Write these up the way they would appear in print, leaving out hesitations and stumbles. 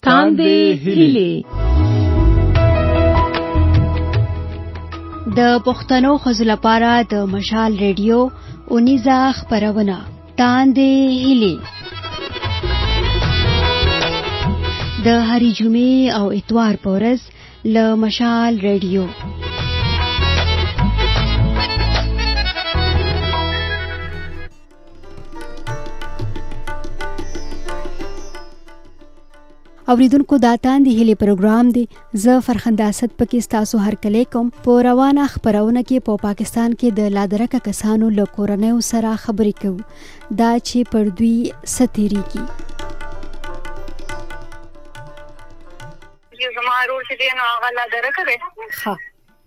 تاندې هیلې. د پښتنو ښځو لپاره د مشال ریډیو اونیزه خپرونه تاندې هیلې د هرې جمعې او اتوار په ورځ له مشال ریډیو. اوریدونکو دا تاندې هیلې پروګرام دی. زه فرخنده اسد پکې ستاسو هرکلی کوم. په روانه خپرونه کې په پاکستان کې د لادرکه کسانو له کورنیو سره خبرې کوو دا چې پر دوی څه تېرېږي. زما ورور چې دی نو هغه لادرکه دی او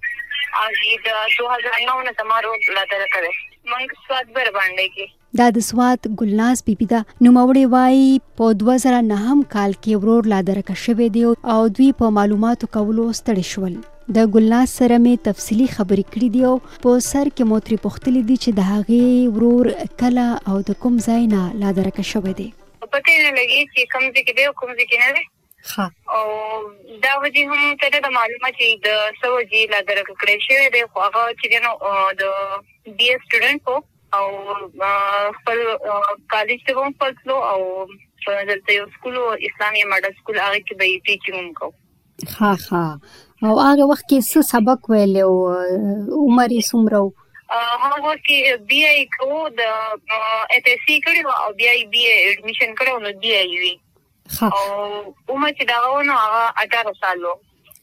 د 2009 نه زما ورور لادرکه دی. موږ سوات بر باندې کې دا د سوات ګلناز بیبي ده. نوموړې وایي په 2009 کال کې ورور لادرکه شوی دی او دوی په معلوماتو کولو ستړي شول. د ګلناز سره مې تفصیلی خبرې کړې دي او په سر کې مو ترې پوښتلي دي چې د هغې ورور کله او د کوم ځای نه لادرکه شوی دی. پته نه لګي چې کوم ځای کې دی او کوم ځای کې نه دی. او دا وجه هم ته د معلومات چې د سوجي لادرکه کړی شوی دی خو هغه چې نو د بي اس سټوډنټ او خپل کالج ته هم پاتلو او دلته یو سکول اسلامي ماډل سکول هغه کې به ټیچینګ کو. او هغه وخت کې څه سبق ویل او عمر یې څومره و؟ هغه وخت کې بي آی کو د اف اس سی کړو او بي آی ایډمیشن کړو نو بي آی وی او عمر چې دا ونه هغه 18 سال و.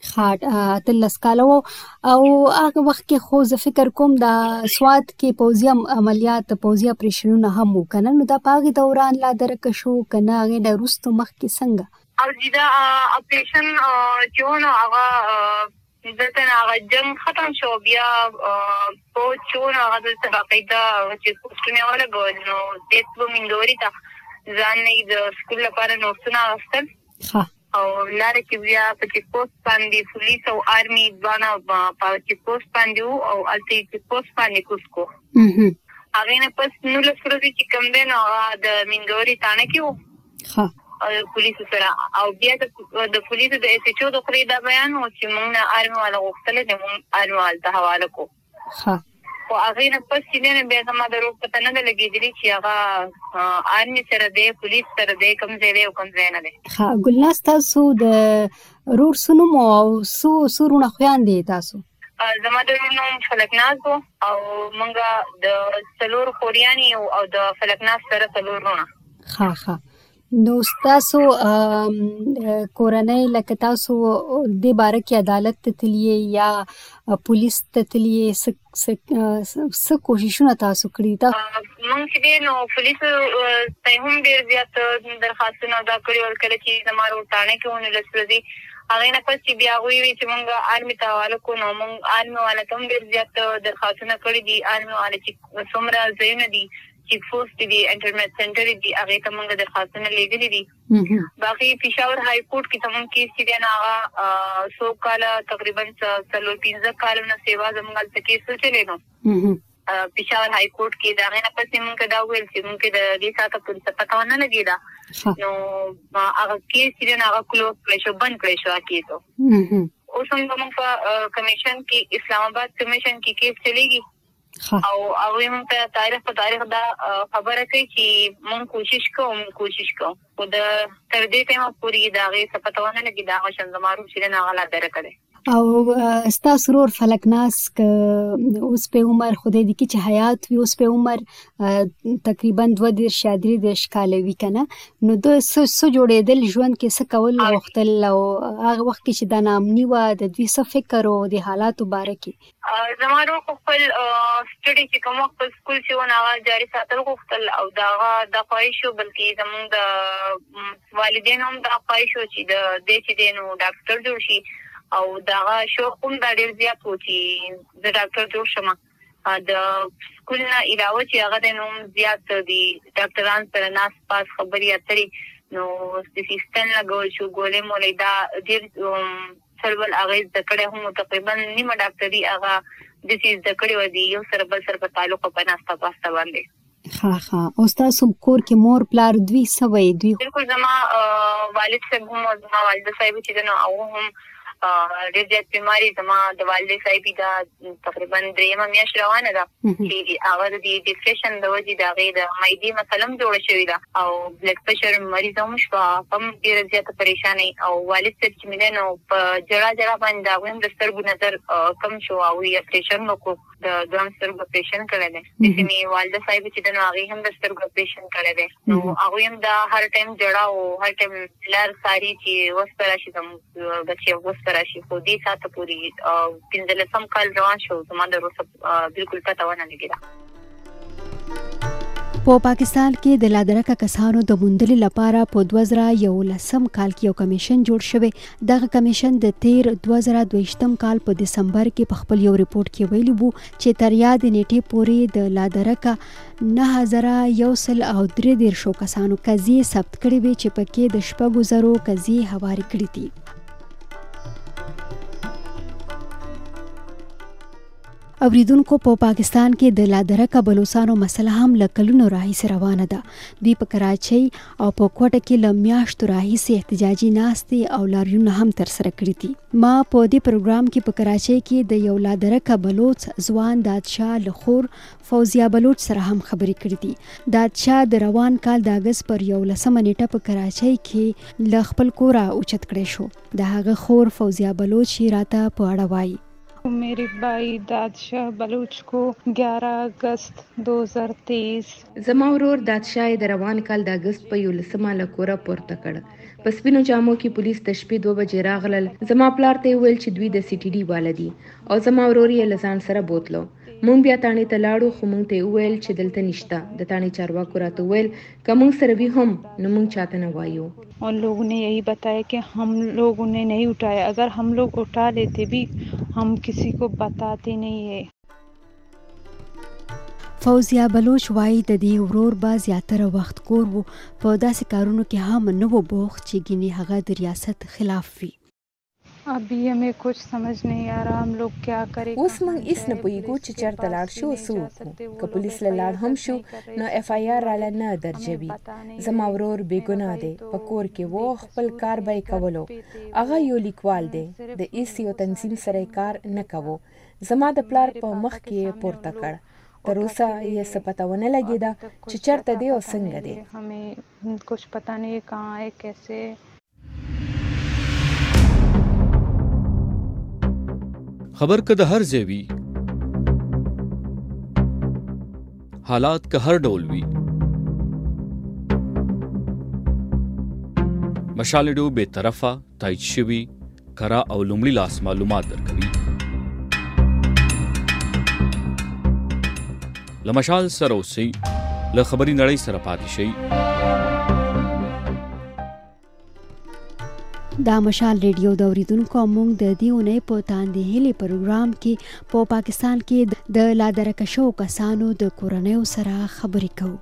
تلس کالو او هغه وخت کې خو زه فکر کوم د سوات کې پوځي عملیات پوځي اپریشنونه هم وکنه نو دا پاغي دوران لادرکه شو کنه هغه د روستو مخ کې څنګه او دا اپریشن چونه هغه دته هغه جنگ ختم شو بیا په چونه هغه د باقاعده چې پوسټونه ولا ګول نو دې په منډوري ته ځان نه د سکول لپاره نوټونه واستل او لاره کې بیا په چې پوسټ باندې پولیس او آرمي ځوانه په چې پوسټ باندې او الته چې پوسټ باندې کوسکو هغه نه پس نو له سره چې کوم دی نو د منګوري تانه کې وو او پولیس سره او بیا د پولیس د اس ایچ او د خپل دا بیان او چې موږ آرمي والا غوښتل د آرمي والا حواله کو او هغه نه پس چې نه بیا زما درو پته نه لګېدلی چې هغه آرمي سره دی پولیس سره دی کوم ځای دی او کوم ځای نه دی. ګلناز تاسو د رور سنوم او سورونه خويندې تاسو؟ زما د رور نوم فلکناز او موږ د څلور خوریانی او د فلکناز سره څلورونه. نو تاسو کورنۍ لکه تاسو د باره کې عدالت ته تللی یا پولیس ته تللی څه کوششونه تاسو کړی دا؟ موږ چې نو پولیس ته هم ډیر زیات درخواستونه دا کړی ورکړي چې زموږ ټانه کې ونه لسري هغه نه پس چې بیا وی چې موږ آرمي ته حواله کو نو موږ آرمي والا ته ډیر زیات درخواستونه کړی دي. آرمي والا چې څومره ځایونه دي چې فورس دي انټرنیټ سنټر دي هغه ته موږ درخواستونه لګلې دي. باقي پېښور های کورټ کې تمام کیس چې نه هغه 100 کال تقریبا 15 کالونه سیوا زموږ ته کیس چلے نو پېښور های کورټ کې دا نه پسې موږ دا ویل چې موږ د دې ساته پولیس پتا ونه لګیدا نو هغه کیس چې نه هغه کلوز کړی شو بند کړی شو کیسو اوس موږ په کمیشن کې اسلام آباد کمیشن کې کیس چلیږي او هغه موږ ته تاریخ دا خبره کوي چې موږ کوشش کوو خو د تر دې ټیمه پوری دا غي سپتاونه لګي دا شان زمارو چې نه غلا درکړي. او ستاسو ورور فلکناز اوس په عمر خدای دې کې چې حیات وي اوس په عمر تقریبا 2 کال وی کنه نو د څه جوړېدل ژوند کې څه کول وختل او هغه وخت کې چې د نامنی و د دوی څه فکر او د حالاتو باره کې زمارو خپل سټډي چې کوم خپل سکول چې ونه جاري ساتل غوښتل او دا د خواهشو بلکې زموږ د والدینو هم د خواهشو چې د دې چې دینو ډاکټر جوړ شي او دا شو کوم د ډیر زیات و چې د ډاکټر جوړ شمه د سکول نه علاوه چې هغه د نوم زیات دي ډاکټران سره ناس پاس خبري اترې نو د سیستم لګول شو ګولې مولې دا ډیر سرول هغه د کړه هم تقریبا نیمه ډاکټري هغه د دې د کړه ودی یو سره بل سره په تعلق په ناستا پاستا باندې ها او تاسو کور کې مور پلار دوی سوي دوی بالکل زما والد صاحب هم او زما والده صاحب چې نو او هم ډېر زیات بیماری زما د والده صاحب دا تقریبا 3 میاشت روانه ده چې هغه د ډیپریشن د وجې د هغې د معدې مسله هم جوړه شوې ده او بلډ پرېشر مریض هم شوه هم ډېره زیاته پریشانۍ او والد صاحب چې مې دی نو په جړه باندې د هغوی هم د سترګو نظر کم شو او یې اپریشن وکړو د دوهم سترګو اپریشن کړی دی داسې مې والده صاحب چې دی نو هغې هم د سترګو اپریشن کړی دی نو هغوی هم دا هر ټایم جړه او هر ټایم لار څاري چې اوس به راشي زموږ بچی اوس به راشي خو دې ساعته پورې 15 کال روان شو زما د روسه بالکل پته ونه لګېده. په پاکستان کې د لادرکه کسانو د موندلو لپاره په 2011 کال کې یو کمیشن جوړ شوی. دغه کمیشن د 2022 کال په دسمبر کې په خپل یو ریپورت کې ویلي وو چې تر یاد نیټې پورې د لادرکه 9113 کسانو قضیې ثبت کړې وي چې پکې د 6,000 قضیې هواري کړې دي. اوریدونکو په پاکستان کې د لادرکه بلوچستانو مسله هم له کلونو راهیسې روانه ده. دوی په کراچۍ او په کوټه کې له میاشتو راهیسې احتجاجي ناستې او لاریونونه هم ترسره کړي دي. ما په دې پروګرام کې په کراچۍ کې د یو لادرکه بلوچ ځوان دادشاه له خور فوزیه بلوچ سره هم خبرې کړې دي. دادشاه د روان کال د اګست پر 11 نیټه په کراچۍ کې له خپل کوره اوچت کړی شو. د هغه خور فوزیه بلوچ راته په اړه وایي. मेरे भाई दादशाह बलूच को 11 अगस्त 2023 زما ورور دادشاه د روان کال د اگست په 11 له کوره پورته کړ. په سپینو جامو کې پولیس د شپې 2 بجې راغلل. زما پلار ته ویل چې دوی د CTD والدي او زما ورور یې لزان سره بوتلو. مونږ بیا تانې ته لاړو خو مونږ ته ویل چې دلته نشته. د تانې چارواکو راته ویل که مونږ سره وي هم نو مونږ چاته نه وایو. उन लोगों ने यही बताया कि हम लोग उन्हें नहीं उठाया, अगर हम लोग उठा लेते भी हम किसी को बताते नहीं है. فوزیه بلوچ وایي د دې ورور به زیاتره وخت کور وو په داسې کارونو کې هم نه و بوخت چې ګینې هغه د ریاست خلاف وي. अभी हमें कुछ समझ नहीं आ रहा हम लोग क्या करें. اوس موږ هیڅ نه پوهیږو چې چېرته لاړ شو او څه وکړو. که پولیس له لاړ هم شو نو FIR راله نه درجوي. زما ورور بېګناه دی، په کور کې و، خپل کار به یې کولو. هغه یو لیکوال دی، د هیڅ یو تنظیم سره یې کار نه کوو. زما د پلار په مخ کې یې پورته کړ. تر اوسه یې څه پته ونه لګېده چې چېرته دی او څنګه دی. हमें कुछ पता नहीं कहाँ है कैसे. خبر که د هر ځای وي، حالات که هر ډول وي، مشال ډیو بے طرفه تایید شوي کره او لومړي لاس معلومات درکوي. له مشال سره اوسئ، له خبري نړۍ سره پاتې شئ. دا مشال ریډیو د اوریدونکو موږ د دې اونۍ په تاندې هیلې پروګرام کې په پاکستان کې د لادرکه شو کسانو د کورنیو سره خبرې کوو.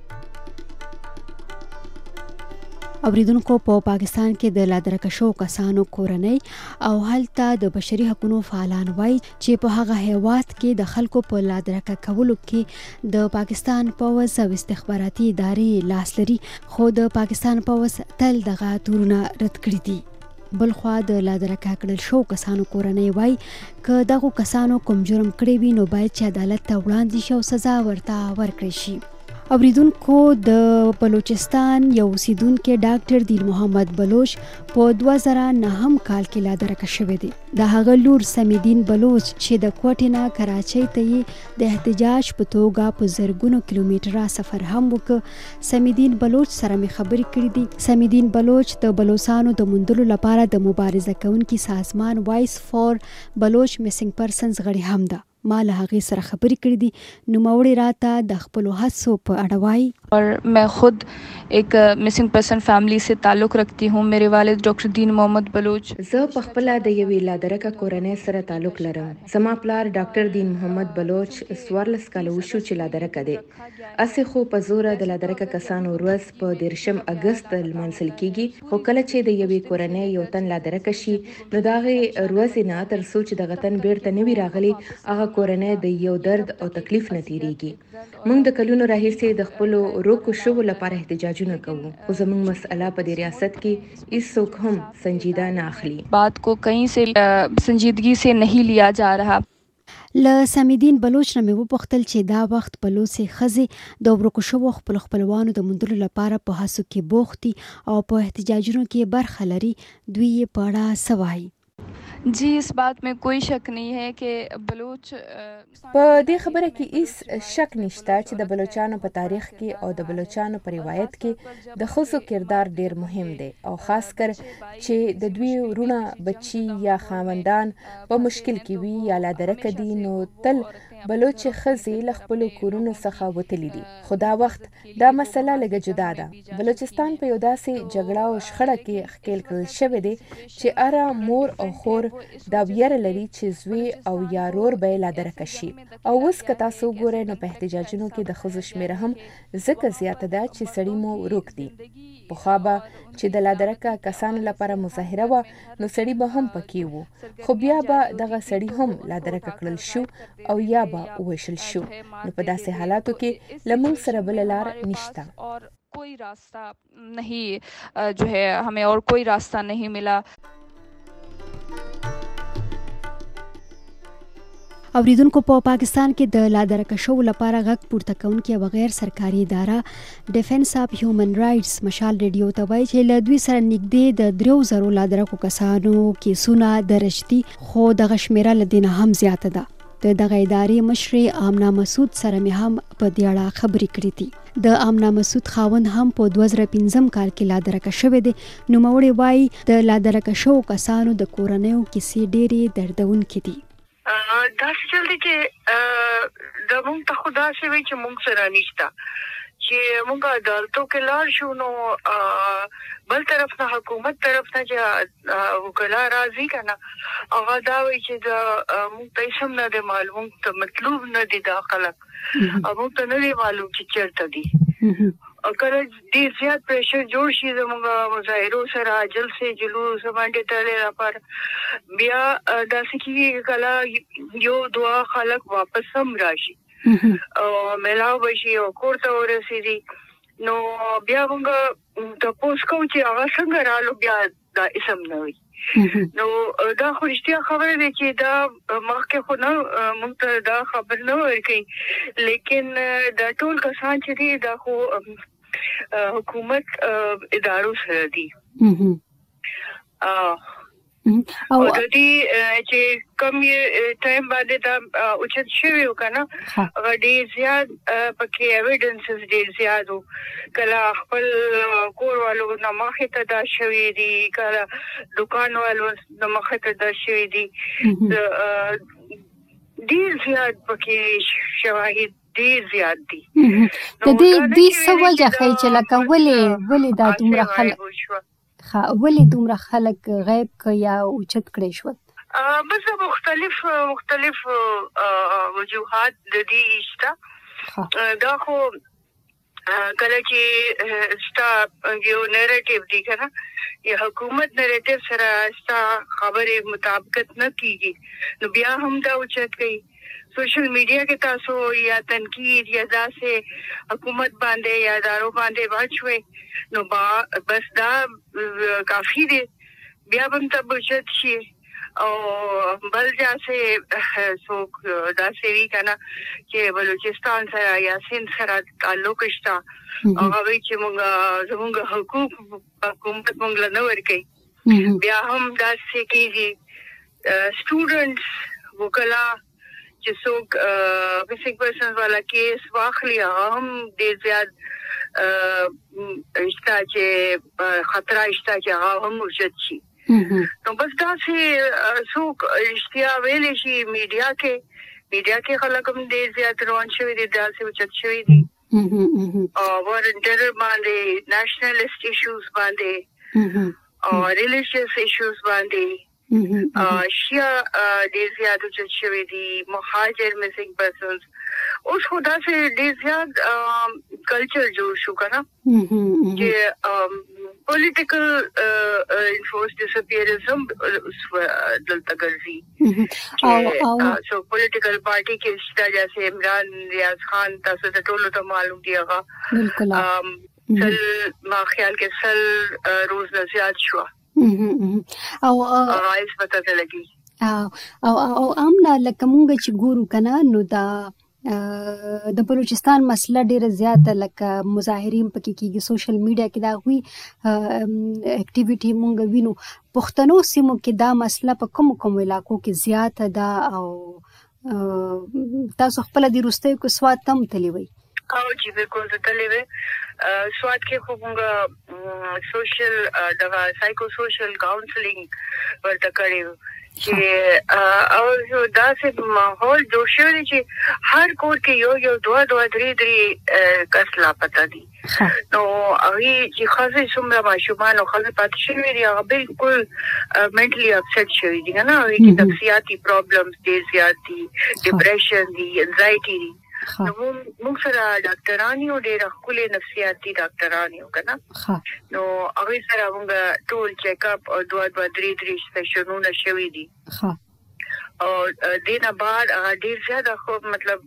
اوریدونکو په پاکستان کې د لادرکه شو کسانو کورنۍ او هلته د بشري حقوقو فعالان وایي چې په هغه هیواد کې د خلکو په لادرکه کولو کې د پاکستان پوځ او استخباراتي ادارې لاس لري، خو د پاکستان پوځ تل دغه تورونه رد کړي دي. بلخوا د لادرکه کړل شو کسانو کورنۍ وایي که دغه کسانو کوم جرم کړی وي نو باید چې عدالت ته وړاندې شي او سزا ورته ورکړي شي. اوریدونکو د بلوچستان یو اوسیدونکی ډاکټر دین محمد بلوچ په 2009 کال کې لادرکه شوی دی. د هغه لور سمیدین بلوچ چې د کوټې نه کراچۍ ته یې د احتجاج په توګه په زرګونو کیلومتره سفر هم وکړ. سمیدین بلوچ سره مې خبرې کړې دي. سمیدین بلوچ د بلوچستانو د موندلو لپاره د مبارزه کوونکي سازمان وایس فور بلوچ میسنګ پرسنز غړي هم ده. ما له هغې سره خبرې کړې دي. نوموړې راته د خپلو هڅو په اړه وایي. और मैं खुद एक मिसिंग पर्सन फैमिली से ताल्लुक़ रखती हूँ. मेरे वालिद डॉक्टर दीन मोहम्मद बलूच. زه په خپل د یوې لادرکه کورنۍ سره تعلق لرم. زما پلار ډاکټر دین محمد بلوچ 14 کال وشو چې لادرکه دی. اسې خو په زوره د لادرکه کسانو ورځ په 13 اگست لمانځل کیږي، خو کله چې د یوې کورنۍ یو تن لادرکه شي نو د هغې ورځې نه تر څو چې دغه تن بیرته نه وي راغلی، هغه کورنۍ د یو درد او تکلیف نه تیریږي. موږ د کلونو راهیسې د خپلو روکو شوو لپاره احتجاجونه کوو، خو زموږ مسئله په دې ریاست کې هیڅوک هم سنجیده نه اخلي. बात को कहीं से संजीदगी से नहीं लिया जा रहा. له سمیدین بلوچ نه مې وپوښتل چې دا وخت بلوڅې ښځې د ورکو شوو خپلو خپلوانو د موندلو لپاره په هڅو کې بوخت دي او په احتجاجونو کې برخه لري، دوی یې په اړه څه وایي؟ जी इस बात में कोई शक नहीं है कि बलूच په دې خبره کې هیڅ شک نشته چې د بلوچانو په تاریخ کې او د بلوچانو په روایت کې د ښځو کردار ډیر مهم دی، او خاص کر چې د دوی ورونه، بچي یا خاوندان په مشکل کې وي یا لادرکه دي، نو تل بلوچ ښځې له خپلو کورونو څخه وتلي دي. خو دا وخت دا مسله لږه جدا ده. بلوچستان په یو داسې جګړه او شخړه کې ښکېل کړل شوی دی چې اره مور او خور دا ویره لري چې زوی او یا رور به یې لادرکه شي. او اوس که تاسو وګورئ نو په احتجاجونو کې د ښځو شمېره هم ځکه زیاته ده چې سړي مو ورک دي. پخوا به چې د لادرکه کسانو لپاره مظاهره وه نو سړي به هم پکې وو، خو بیا به دغه سړي هم لادرکه کړل شو او یا به وویشل شو. نو په داسې حالاتو کې له موږ سره بله لار نشته. कोई रास्ता नहीं जो है हमें और कोई रास्ता नहीं मिला. اوریدونکو، په پاکستان کې د لادرکه شوو لپاره غږ پورته کوونکې او غیر سرکاري اداره ډیفنس اف هیومن رایټس مشال ریډیو ته وایي چې له دوی سره نږدې د 3000 لادرکو کسانو کیسونه درج دي، خو دغه شمېره له دې نه هم زیاته ده. د دغه ادارې مشرې آمنه مسعود سره مې هم په دې اړه خبرې کړې دي. د آمنه مسعود خاوند هم په 2015 کال کې لادرکه شوی دی. نوموړی وایي د لادرکه شوو کسانو د کورنیو کیسې ډېرې دردونکې دي. دا څه دی چې د موږ ته خدا شوی چې موږ سره نشته، چې موږ عدالتو کې لاړ شو نو بل طرف نه حکومت طرف نه چې وکلا راځي کنه هغه دا وایي چې موږ ته هیڅ نه دی معلوم، ته مطلوب نه دي دا خلک، موږ ته نه دی معلوم چې چېرته دي. کله ډېر زیات پریشر جوړ شي زموږ مظاهرو سره، جلسې جلوس باندې تړلې لپاره بیا داسې کېږي کله یو دوه خلک واپس هم راشي او میلاو به شي او کور ته ورسېږي، نو بیا موږ تپوس کوو چې هغه څنګه رالو، بیا دا اسم نه وي. نو دا خو رښتیا خبره ده چې دا مخکې خو نه موږ ته دا خبر نه ورکوي، لیکن دا ټول کسان چې دي دا خو حکومت ادارو سره دي. او د دې چې کوم ټایم باندې دا اوچت شوی وکنه هغه ډېر زیات پکې ایویډنسز ډېر زیات وو، کله خپل کور والو نه مخې ته دا شوي دي، کله دکان والو نه مخې ته دا شوي دي، ډېر زیات پکې شواهد ډېر زیات دي. د دې څه وجه ښیي چې لکه ولې دا دومره خلک ولې دومره خلک غیب که یا اوچت کړی شول؟ بس مختلف وجوهات د دې شته. دا خو کله چې ستا یو نیریټیو دی کنه یا حکومت نیریټیو سره ستا خبرې مطابقت نه کیږي نو بیا هم دا اوچت کوي. سوشل میډیا کې تاسو یا تنقید یا داسې حکومت باندې یا ادارو باندې واچوي نو بس دا کافی دی، بیا هم ته بچت شي او بل ځاسې څوک داسې وي کنه چې بلوچستان سره یا سند سره تعلق شته هغه وایي چې زموږ حقوق حکومت موږ له نه ورکوي، بیا هم داسې کېږي. سټوډنټس وکلا چې څوک بیسیک پرسنز والا کیس واخلي هغه هم ډېر زیات شته چې خطره شته چې هغه هم اوچت شي. نو بس داسې څوک رښتیا ویلی شي میډیا کې خلک هم ډېر زیات روان شوي دي، داسې اوچت شوي دي. ورنټر باندې نېشنلست ایشوز باندې او ریلیجیس ایشوز باندې شیا ډیر زیات چې شوی دي مهاجر میسنګ پرسنز اوس خدا سے ډیر زیات کلچر جوړ شو کنه چې پولیټیکل انفورس ډیسپیئرزم دلته ګرځي او سو پولیټیکل پارټي کې شته جیسے عمران ریاض خان تاسو ته ټول ته معلوم دی هغه بالکل سل ما خیال کې سل روز نه زیات شو او رایس پته لګي او امنا لکه مونږ چې ګورو کنه نو دا د بلوچستان مسله ډیره زیاته لکه مظاهرین پکې کېږي سوشل میډیا کې دا غوي اکټیویټي مونږ وینو پښتنو سیمو کې دا مسله په کوم علاقو کې زیاته ده او تاسو خپل د روستیو کې سواد تم تلی وي او چې بالکل تلی وي سواد کې خو مونږ سوشل دغه سایکو سوشل کاونسلینګ ورته کړیو چې او دا چې ماحول جوړ شوی چې هر کور کې یو دوه درې کس لا پتا دي نو هغه چې خاصه څومره ماشومان او خاصه پاتې شوی دي هغه بالکل منټلی اپسیټ شوی دي نه هغه کې نفسیاتي پرابلمز ډیر زیات دي ډیپریشن دي انزایټي دي نو موږ سره ډاکټرانی او ډیر خپل نفسیاتي ډاکټرانی وکنه نو هغه سره موږ ټول چیک اپ او دوه درې سیشنونه شوي دي او دینه بعد ډیر زیاده خو مطلب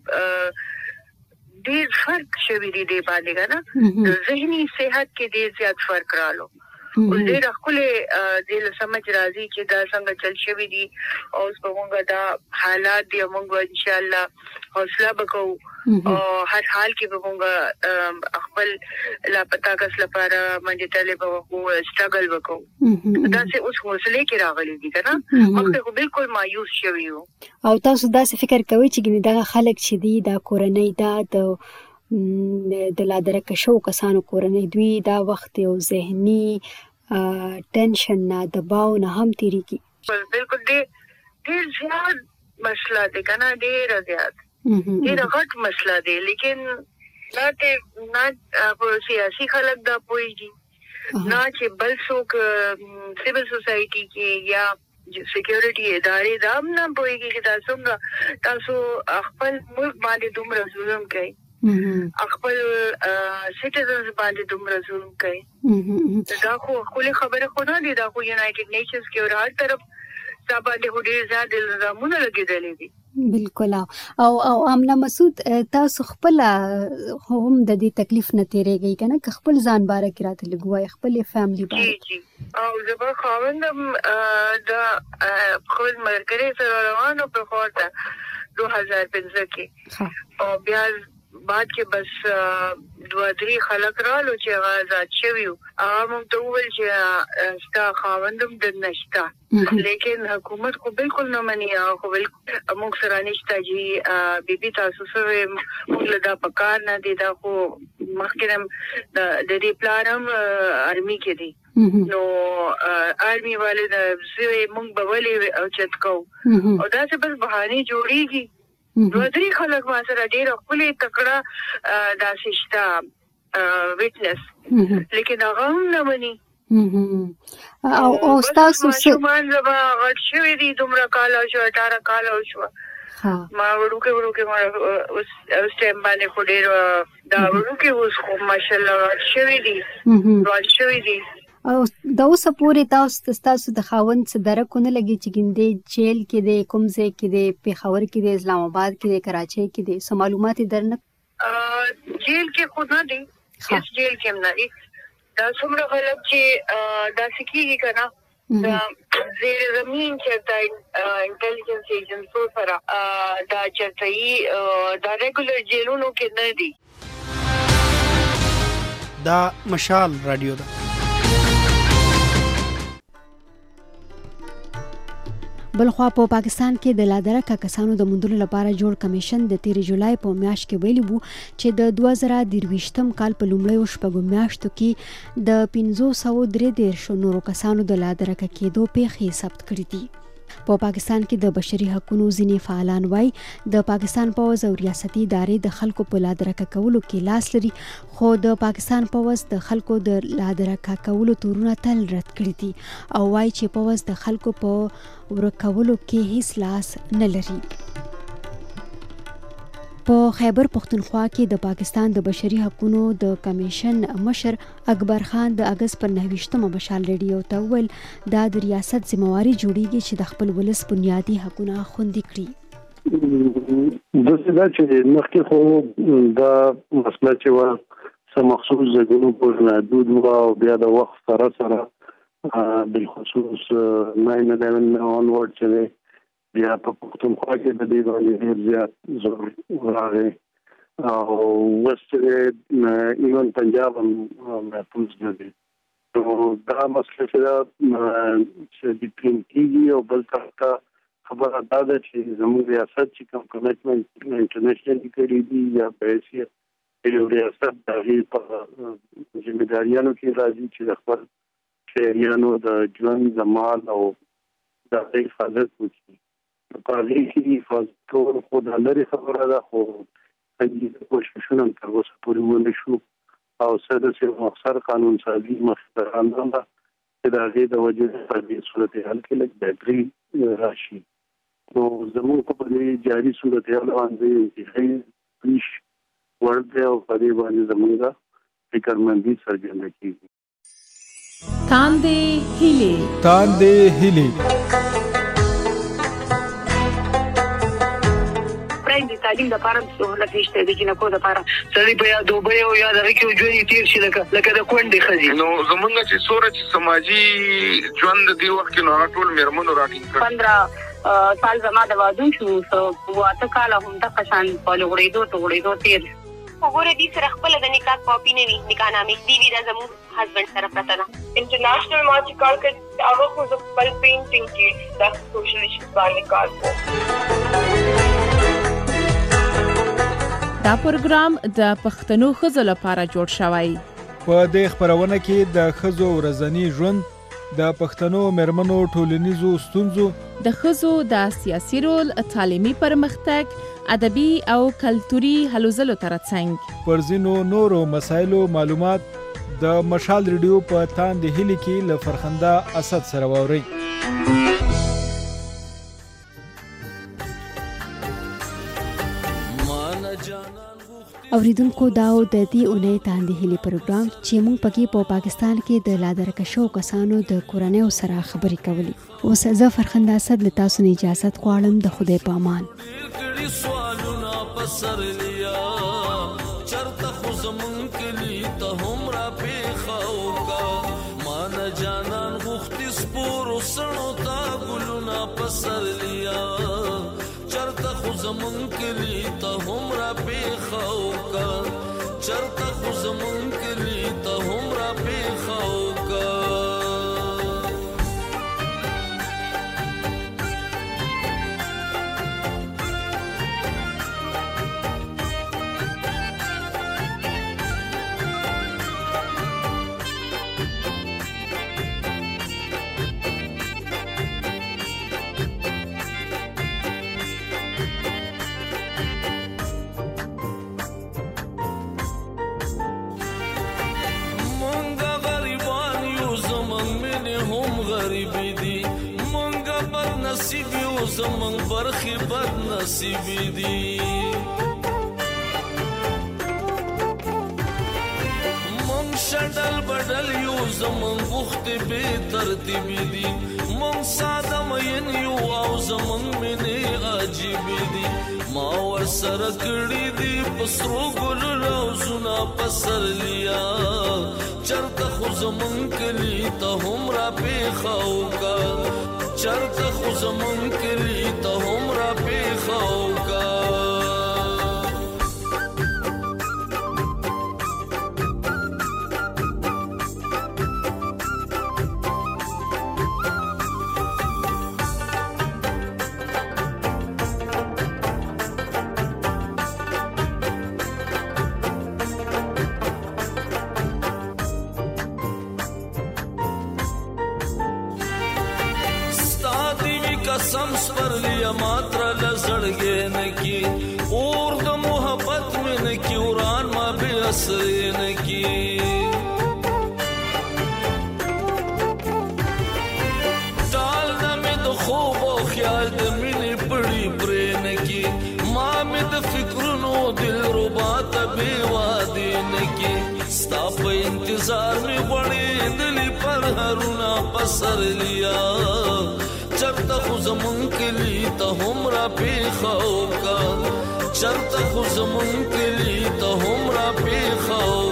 ډیر فرق شوی دی د باندې کنه ذهني صحت کې ډیر زیات فرق رالو او ډیر خپل د سمجھ راځي چې دا څنګه چل شوی دي او اوس په موږ دا حالات دی موږ ان شاء الله حوصله وکړو او هر حال کې به موږ خپل لا پتا کس لپاره باندې طالب او سټرګل وکړو دا چې اوس حوصله کې راغلي دي کنه مخکې بالکل مایوس شوی وو او تاسو دا فکر کوئ چې دا خلک چې دي دا کورنۍ دا د لادرکه شو کسانو کورنۍ دوی دا وخت یو ذهني ټینشن نه دباو نه هم تیریږي بالکل ډیر زیات مسله ده کنه ډیر زیات ډیر غټ مسله ده لیکن نه په سیاسي خلک دا پوهیږي نه چې بل څوک سیول سوسایټي کې یا سکیورټي ادارې دا هم نه پوهیږي چې تاسو خپل ملک باندې دومره ظلم کوي خپل سټیزنز باندې دومره ظلم کوي دا خو خپل خبره خو نه دي دا خو یونایټډ نیشنز کې اور هر طرف دا باندې ډیر زیات الزامونه لګیدلې دي بالکل او امنا مسعود تاسو خپل هم د دې تکلیف نه تیریږئ کنه که خپل ځان باره کې راته لګوي خپل فیملی باره او زه به خاوندم د خپل مرګري سره روانو په خاطر 2015 کې او بیا بعد کې بس دوه درې خلک رالو چې آزاد شویو هغه موږ ته وویل چې ستا خاوندم د نشتا لیکن حکومت خو بالکل نه مني خو موږ سره نشته چې بیبي تاسو سره موږ له دا پکار نه دي دا خو مخکې د دې پلانم آرمي کې دي نو آرمي والے د زوی موږ به ولې او چت کو او دا څه بس بهانه جوړیږي دوی خلک ما سره ډیر خپل تکړه دا سشتا ویټنس لیکن هغه نه مني او تاسو شومان زبا غټ شوی دي دومره کال او 18 کال او شو ما وروکه ما اوس ټیم باندې خو ډیر دا وروکه اوس خو ماشاءالله شوی دي راځ شوی دي او دا اوس پورې تاسو د خاوند څخه درکونه لګي چې ګنده جیل کې د کوم ځای کې د پیښور کې د اسلام آباد کې د کراچۍ کې د سم معلومات درنه جیل کې خو نه دي هیڅ جیل کې نه دي دا څومره خلک چې دا سکیږي کنه دا زیر زمین چې انټيليجنس ایجنسو سره دا چرته دا ریګولر جیلونو کې نه دي دا مشال رادیو ده بلخوا په پاکستان کې د لادرکه کسانو د موندلو لپاره جوړ کمیشن د 13 جولای په میاشت کې ویلي وو چې د 2023م کال په لومړیو شپږو میاشتو کې د 533 نورو کسانو د لادرکه کېدو پیښې ثبت کړې دي په پاکستان کې د بشري حقوقو ځینې فعالان وایي د پاکستان پوځ او ریاستي ادارې د خلکو په لادرکه کولو کې لاس لري، خو د پاکستان پوځ د خلکو د لادرکه کولو تورونه تل رد کړي دي او وایي چې پوځ د خلکو په ورکولو کې هیڅ لاس نه لري. په خیبر پختونخوا کې د پاکستان د بشري حقوقو د کمیشن مشر اکبر خان د اگست پر 29مه مشال ریډیو ته وویل دا د ریاست ذمہواری جوړیږي چې د خپل ولس بنیادي حقوقونه خوندي کړي. دا چې مخکې خو دا مسله چې وا سم مخصوص ځایونو په محدود او بیا د وخت سره بالخصوص 9/11 onward چې بیا په پختونخوا کې د دې باندې ډېر زیات زور راغی او وست ایون پنجاب هم محفوظ دی. نو دا مسله چې د پریم کېږي او بل طرف خبره دا ده چې زموږ ریاست چې کوم کمیټمنټ انټرنیشنل کړي دي یا په یو ریاست د هغې په ذمہداریانو کې راځي چې د خپل شهریانو د ژوند د مال او د حفاظت وکړي. په هغې کې حفاظت کول خو د لرې خبره ده، خو څنګه کوششونه هم تر اوسه پورې ونه شو او څه داسې مؤثر قانون سازي مخې ته راغله چې د هغې د وجې په دې صورتحال کې لږ بهتري راشي. نو زموږ په دې جاري صورتحال باندې انتهایي پیش وړ دی او په دې باندې زموږ فکرمندي څرګنده کېږي. تاندې هیلې د تعلیم لپاره سهولت نشته د جنکو لپاره سړي په یا دوبه او یا دغه کې ژوند تیر شي لکه د کونډې ښځې. نو زمونږ چې سورج سماجی ژوند دی وخت کې نو ټول میرمنو راټینګ کړ. 15 سال زما د وادون شو او 8 کال هم د قشان په لغړېدو تیر. وګوره دې سره خپل د نکاح کاپی نه وي، نکاح نامې دی وی د زموږ هسبند سره پته ده. انټرنیشنل مارچ کار کړ هغه خو خپل پینټینګ کې د سوشل ایشوز باندې کار کوي. دا پروګرام د پښتنو ښځو لپاره جوړ شوی. په دې خبرونه کې د ښځو ورځنی ژوند، د پښتنو مېرمنو ټولنیزو ستونزو، د ښځو د سیاسي رول، تعلیمي پرمختګ، ادبي او کلتوري هلو ځلو ترڅنګ پر ځینو نورو مسایلو معلومات د مشال ریډیو په تاندې هیلې کې له فرخنده اسد سره واورئ. اوریدونکو داو د دې اونۍ تاندې هیلې پروګرام چې موږ پکې په پاکستان کې د لادرکه شو کسانو د کورنیو سره خبرې کولې. اوس زه فرخنده اسد له تاسو نه اجازه غواړم. د خدای په امان. زمون کلی ته هم را پیخاو کا چرته خو زمون کلی ته هم را پیخاو کا زمون برخی بد نصیبی دی من شدل بدل یو زمون وخت بی ترتیبی دی من ساده مین یو او زمون منی عجیبی دی ما ور سره کړی دی پسرو ګل روزونه پسر لیا چرته خو زمون کلی ته هم را پیخاو کا چرته خو زمون کلی ته هم را پیخاو کا قسم سپرلی ماترا لزړګې نکی اور د محبت من کی وران ما به اثر نکی ټال د مې د خوب او خیال د مینې پړی پرې نکی ما مې د فکرونو دل ربا ته بې وادي نکی ستا په انتظار مې غوړې دلی پر هرونا پسر لیا چرته خو زمون کلی ته هم را پیښو کا چرته خو زمون کلی ته هم را پیښو